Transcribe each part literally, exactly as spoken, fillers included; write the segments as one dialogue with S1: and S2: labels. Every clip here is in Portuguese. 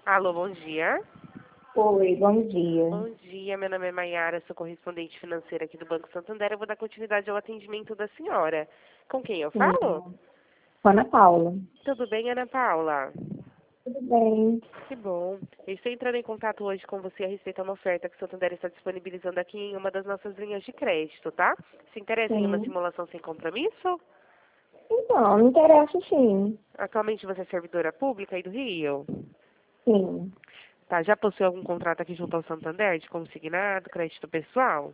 S1: Alô, bom dia.
S2: Oi, bom dia.
S1: Bom dia, meu nome é Maiara, sou correspondente financeira aqui do Banco Santander. Eu vou dar continuidade ao atendimento da senhora. Com quem eu
S2: Sim.
S1: falo?
S2: Ana Paula.
S1: Tudo bem, Ana Paula?
S2: Tudo bem?
S1: Que bom. Eu estou entrando em contato hoje com você a respeito de uma oferta que o Santander está disponibilizando aqui em uma das nossas linhas de crédito, tá? Se interessa em uma
S2: Sim.
S1: simulação sem compromisso?
S2: Então, me interessa sim.
S1: Atualmente você é servidora pública aí do Rio?
S2: Sim.
S1: Tá, já possui algum contrato aqui junto ao Santander de consignado, crédito pessoal?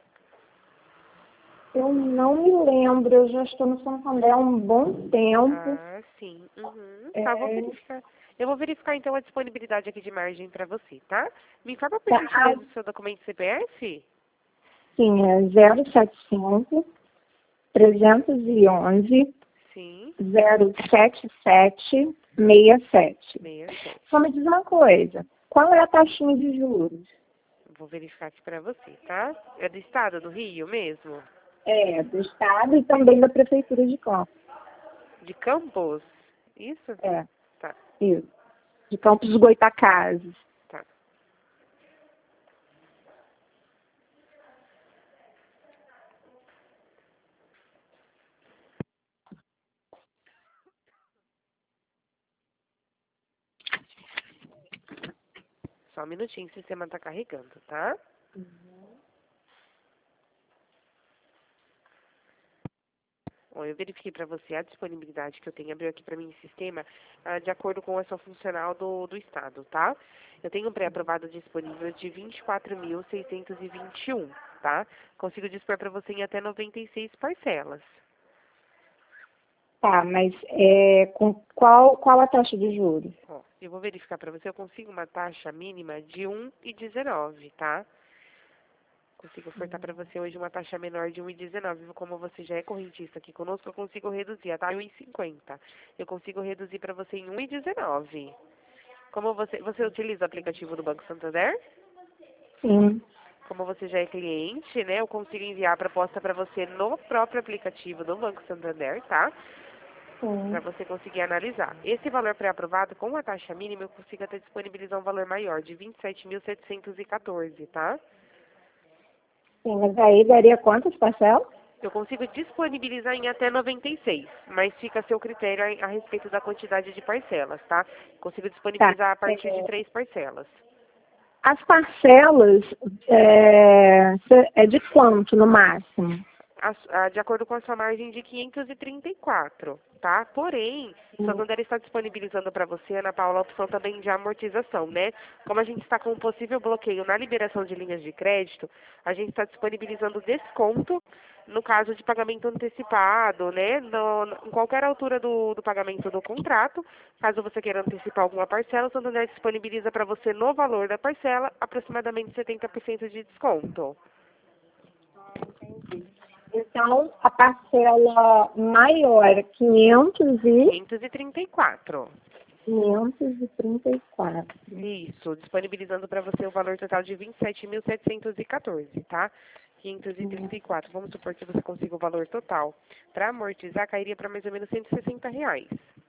S2: Eu não me lembro, eu já estou no Santander há um bom tempo.
S1: Ah, sim. Uhum. Tá, vou
S2: É,
S1: verificar. Eu vou verificar então a disponibilidade aqui de margem para você, tá? Me informa por
S2: tá, ah,
S1: gentileza o seu documento C P F?
S2: sim, é zero sete cinco, trezentos e onze,
S1: Sim,
S2: zero sete sete seis sete.
S1: sessenta e sete.
S2: Só me diz uma coisa, qual é a taxinha de juros?
S1: Vou verificar aqui para você, tá? É do estado do Rio mesmo?
S2: É, do Estado e também da Prefeitura de Campos.
S1: De Campos? Isso?
S2: É,
S1: Tá,
S2: isso. De Campos dos Goytacazes.
S1: tá. Só um minutinho, o sistema tá carregando, tá? Bom, eu verifiquei para você a disponibilidade que eu tenho, abriu aqui para mim o sistema, ah, de acordo com a sua funcional do, do Estado, tá? Eu tenho um pré-aprovado disponível de vinte e quatro mil seiscentos e vinte e um, tá? Consigo dispor para você em até noventa e seis parcelas.
S2: Tá, mas é, com qual, qual a taxa de juros?
S1: Ó, eu vou verificar para você, eu consigo uma taxa mínima de um vírgula dezenove, tá? Consigo ofertar para você hoje uma taxa menor de um vírgula dezenove. Como você já é correntista aqui conosco, eu consigo reduzir a taxa um vírgula cinquenta. Eu consigo reduzir para você em um vírgula dezenove. Como você, você utiliza o aplicativo do Banco Santander?
S2: Sim.
S1: Como você já é cliente, né, eu consigo enviar a proposta para você no próprio aplicativo do Banco Santander, tá? Para
S2: Sim.
S1: você conseguir analisar. Esse valor pré-aprovado, com a taxa mínima, eu consigo até disponibilizar um valor maior, de vinte e sete mil setecentos e quatorze, tá?
S2: Sim, mas aí daria quantas parcelas?
S1: Eu consigo disponibilizar em até noventa e seis, mas fica a seu critério a, a respeito da quantidade de parcelas, tá? Consigo
S2: Tá.
S1: disponibilizar a partir de
S2: É,
S1: três parcelas.
S2: as parcelas é, cê- é de quanto no máximo?
S1: A- a- de acordo com a sua margem de quinhentos e trinta e quatro, tá? Porém, o
S2: Hum.
S1: Santander está disponibilizando para você, Ana Paula, a opção também de amortização, né? Como a gente está com um possível bloqueio na liberação de linhas de crédito, a gente está disponibilizando desconto no caso de pagamento antecipado, né? No, no- em qualquer altura do, do pagamento do contrato, caso você queira antecipar alguma parcela, o Santander disponibiliza para você no valor da parcela aproximadamente setenta por cento de desconto.
S2: Então, a parcela maior é quinhentos e
S1: quinhentos e trinta e quatro.
S2: quinhentos e trinta e quatro.
S1: Isso, disponibilizando para você o valor total de vinte e sete mil setecentos e quatorze, tá? quinhentos e trinta e quatro. Vamos supor que você consiga o valor total. Para amortizar, cairia para mais ou menos cento e sessenta reais.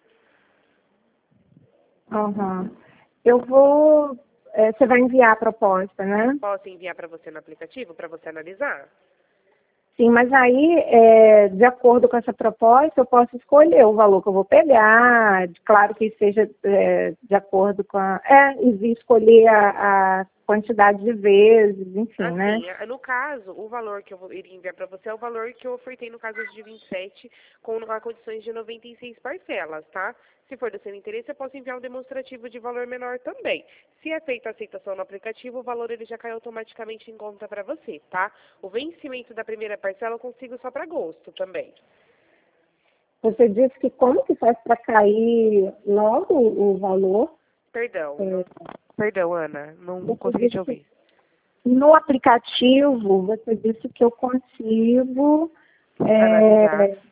S2: Aham. Eu vou. é, Você vai enviar a proposta, né?
S1: Posso enviar para você no aplicativo para você analisar?
S2: Sim, mas aí, é, de acordo com essa proposta, eu posso escolher o valor que eu vou pegar, claro que seja é, de acordo com a. É, e escolher a, a quantidade de vezes, enfim, né?
S1: Assim, a- no caso, o valor que eu vou- iria enviar para você é o valor que eu ofertei no caso de vinte e sete, com a condições de noventa e seis parcelas, tá? Se for do seu interesse, eu posso enviar um demonstrativo de valor menor também. Se é feita a aceitação no aplicativo, o valor ele já cai automaticamente em conta para você, tá? O vencimento da primeira parcela eu consigo só para agosto também.
S2: Você disse que como que faz para cair logo o valor?
S1: Perdão,
S2: É,
S1: não, perdão, Ana, não
S2: você
S1: consegui te
S2: disse que
S1: ouvir.
S2: no aplicativo, você disse que eu consigo.
S1: Analisar,
S2: É,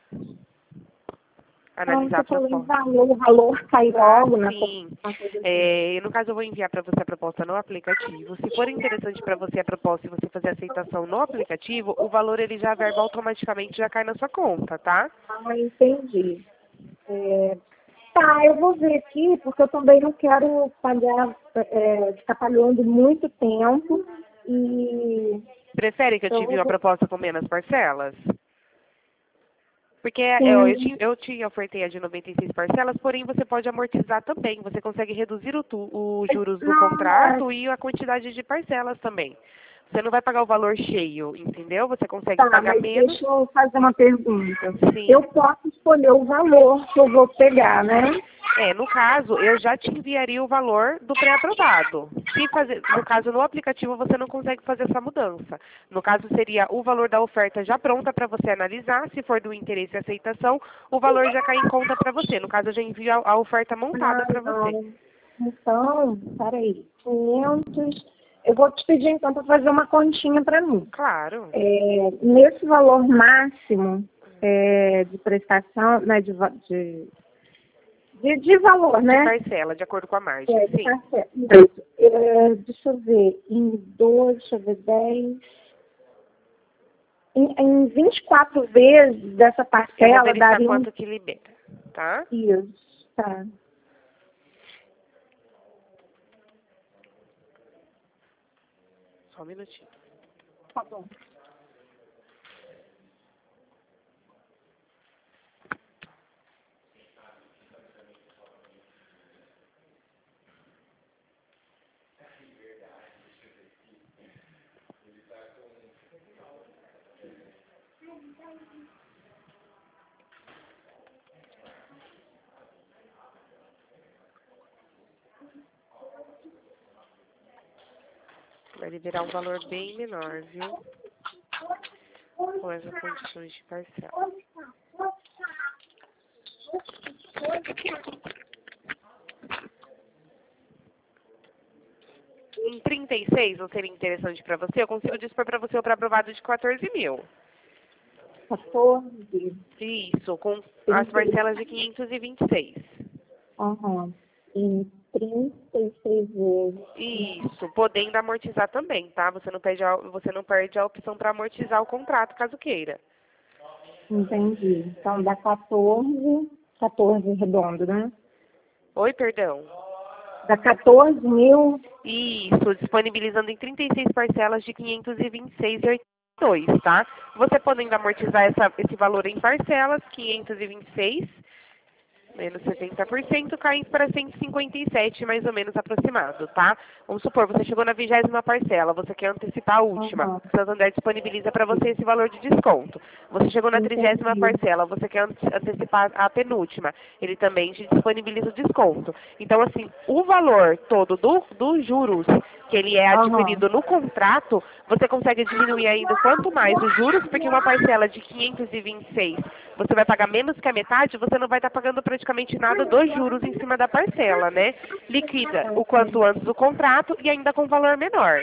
S2: não,
S1: analisar
S2: você
S1: a
S2: falou em
S1: proposta.
S2: valor, o valor cai
S1: Ah,
S2: logo na conta,
S1: sim.
S2: uma coisa assim.
S1: É, no caso, eu vou enviar para você a proposta no aplicativo. Se for interessante para você a proposta e você fazer a aceitação no aplicativo, o valor ele já verba automaticamente, já cai na sua conta, tá?
S2: Ah, entendi. É, Tá, eu vou ver aqui, porque eu também não quero pagar, é, ficar pagando muito tempo e
S1: Prefere que eu te
S2: eu
S1: envie uma
S2: vou,
S1: proposta com menos parcelas? Porque é, eu, eu,
S2: sim,
S1: te, eu te ofertei a de noventa e seis parcelas, porém você pode amortizar também. Você consegue reduzir o tu- os juros do
S2: não, é,
S1: contrato e a quantidade de parcelas também. Você não vai pagar o valor cheio, entendeu? Você consegue
S2: tá,
S1: pagar
S2: mas
S1: menos.
S2: deixa eu fazer uma pergunta. Eu
S1: Sim.
S2: posso escolher o valor que eu vou pegar, né?
S1: É, no caso, eu já te enviaria o valor do pré-aprovado. Se fazer, no caso, no aplicativo você não consegue fazer essa mudança. No caso, seria o valor da oferta já pronta para você analisar. Se for do interesse e aceitação, o valor já cai em conta para você. No caso, eu já envio a, a oferta montada
S2: Ah,
S1: para você.
S2: não. Então, peraí, quinhentos. Eu vou te pedir então para fazer uma continha para mim.
S1: Claro.
S2: É, nesse valor máximo é, de prestação, né, de, va- de, de, de valor,
S1: De
S2: né?
S1: parcela, de acordo com a margem.
S2: É, de
S1: Sim.
S2: parcela. Isso. É, deixa eu ver, em dois, deixa eu ver, dez. Em, em vinte e quatro vezes dessa
S1: Eu vou
S2: parcela
S1: verificar
S2: daria um.
S1: quanto que libera, tá?
S2: Isso, tá.
S1: Só um minutinho.
S2: Tá bom.
S1: Vai liberar um valor bem menor, viu? Com essas condições de parcela. Em trinta e seis, não seria interessante para você? Eu consigo dispor para você o pré-aprovado de quatorze mil.
S2: quatorze.
S1: Isso, com as
S2: trinta.
S1: parcelas de quinhentos e vinte e seis.
S2: Aham. Em trinta e seis vezes.
S1: Isso, podendo amortizar também, tá? Você não perde a, você não perde a opção para amortizar o contrato, caso queira.
S2: Entendi. Então dá quatorze, quatorze redondo, né?
S1: Oi, perdão.
S2: Dá quatorze mil.
S1: Isso, disponibilizando em trinta e seis parcelas de quinhentos e vinte e seis vírgula oitenta e dois, tá? Você podendo amortizar essa, esse valor em parcelas, quinhentos e vinte e seis menos setenta por cento, cai para cento e cinquenta e sete, mais ou menos aproximado, tá? Vamos supor, você chegou na vigésima parcela, você quer antecipar a última.
S2: Aham.
S1: O Santander disponibiliza para você esse valor de desconto. Você chegou na trigésima
S2: Entendi.
S1: parcela, você quer ante- antecipar a penúltima. Ele também te disponibiliza o desconto. Então, assim, o valor todo do, dos juros que ele é
S2: Aham.
S1: adquirido no contrato, você consegue diminuir ainda quanto mais os juros, porque uma parcela de quinhentos e vinte e seis, você vai pagar menos que a metade, você não vai estar pagando praticamente nada dos juros em cima da parcela, né? Liquida o quanto
S2: Ok.
S1: antes do contrato e ainda com valor menor.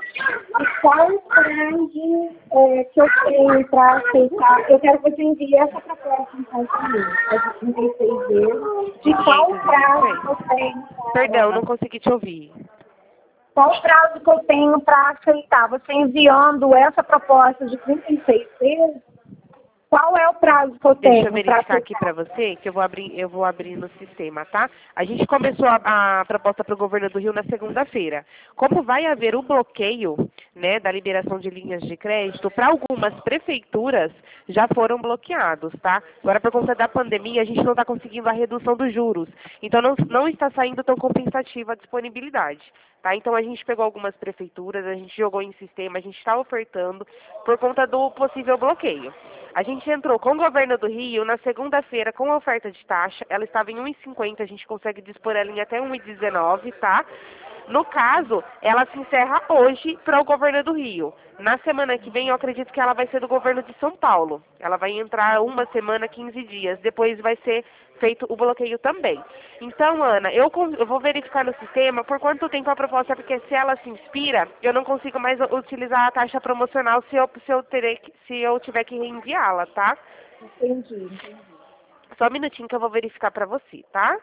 S2: E qual o prazo é, que eu tenho para aceitar? Eu quero que você envie essa proposta então para mim. É de trinta e seis vezes.
S1: De
S2: E qual o prazo que eu
S1: quinhentos e vinte e seis.
S2: tenho
S1: Perdão, não
S2: para.
S1: consegui te ouvir.
S2: Qual o prazo que eu tenho para aceitar? Você enviando essa proposta de trinta e seis vezes, qual é o prazo que eu
S1: Deixa eu
S2: tenho para
S1: verificar aqui
S2: aceitar?
S1: para você, que eu vou abrir, eu vou abrir no sistema, tá? A gente começou a, a proposta para o governo do Rio na segunda-feira. Como vai haver o bloqueio, né, da liberação de linhas de crédito, para algumas prefeituras já foram bloqueados, tá? Agora, por conta da pandemia, a gente não está conseguindo a redução dos juros. Então, não, não está saindo tão compensativa a disponibilidade. Tá? Então, a gente pegou algumas prefeituras, a gente jogou em sistema, a gente está ofertando por conta do possível bloqueio. A gente entrou com o governo do Rio na segunda-feira com a oferta de taxa, ela estava em um e cinquenta, a gente consegue dispor ela em até um e dezenove, tá? No caso, ela se encerra hoje para o governo do Rio. Na semana que vem, eu acredito que ela vai ser do governo de São Paulo. Ela vai entrar uma semana, quinze dias. Depois vai ser feito o bloqueio também. Então, Ana, eu, con- eu vou verificar no sistema por quanto tempo a proposta, porque se ela se inspira, eu não consigo mais u- utilizar a taxa promocional se eu, se eu, terei, que- se eu tiver que reenviá-la, tá?
S2: Entendi, entendi.
S1: Só um minutinho que eu vou verificar para você, tá?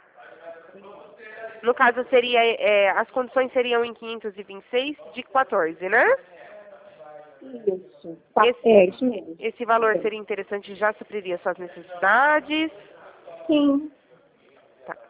S1: No caso, seria, é, as condições seriam em quinhentos e vinte e seis de quatorze, né?
S2: Isso. Tá,
S1: Esse,
S2: é, isso mesmo.
S1: esse valor seria interessante, já supriria suas necessidades.
S2: Sim.
S1: Tá.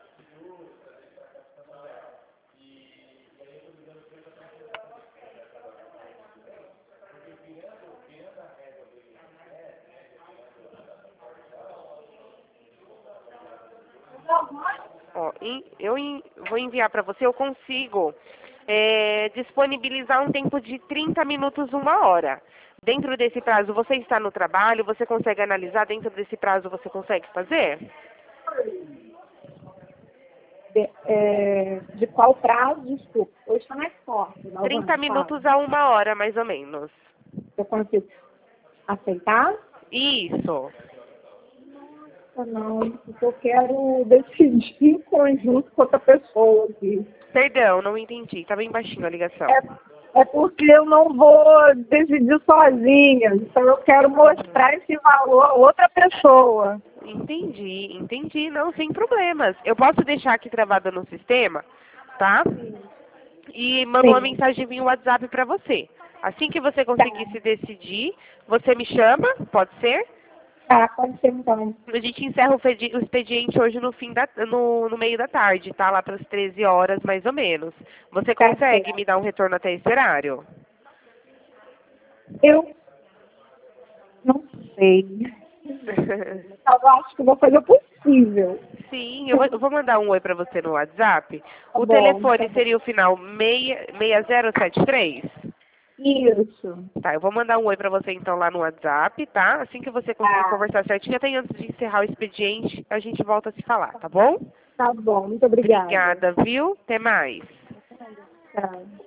S1: em- eu em- vou enviar para você, eu consigo é, disponibilizar um tempo de trinta minutos, uma hora. Dentro desse prazo, você está no trabalho, você consegue analisar, dentro desse prazo você consegue fazer?
S2: De, é, de qual prazo? Desculpa. Hoje está mais forte. Não,
S1: trinta
S2: fala.
S1: minutos a uma hora, mais ou menos.
S2: Eu consigo aceitar?
S1: Isso.
S2: Ou não, porque eu quero decidir em conjunto com outra pessoa aqui.
S1: Perdão, não entendi. Tá bem baixinho a ligação.
S2: É, é porque eu não vou decidir sozinha. Então eu quero mostrar esse valor a outra pessoa.
S1: Entendi, entendi. Não, sem problemas. Eu posso deixar aqui travada no sistema, tá? E mando uma
S2: Sim.
S1: mensagem via WhatsApp para você. Assim que você conseguir se decidir, você me chama, pode ser?
S2: Tá, pode ser então.
S1: A gente encerra o fedi- o expediente hoje no fim da, no, no meio da tarde, tá? Lá para as treze horas, mais ou menos. Você
S2: Tá
S1: consegue
S2: certo.
S1: me dar um retorno até esse horário?
S2: Eu não sei. Eu acho que vou fazer o possível.
S1: Sim, eu vou, eu vou mandar um oi para você no WhatsApp.
S2: Tá
S1: O
S2: bom,
S1: telefone
S2: tá bom.
S1: seria o final seis zero sete três?
S2: Isso.
S1: Tá, eu vou mandar um oi pra você então lá no WhatsApp, tá? Assim que você conseguir
S2: Tá,
S1: conversar certinho, até antes de encerrar o expediente, a gente volta a se falar, tá bom?
S2: tá bom. Muito obrigada.
S1: Obrigada, viu? Até mais.
S2: Tchau.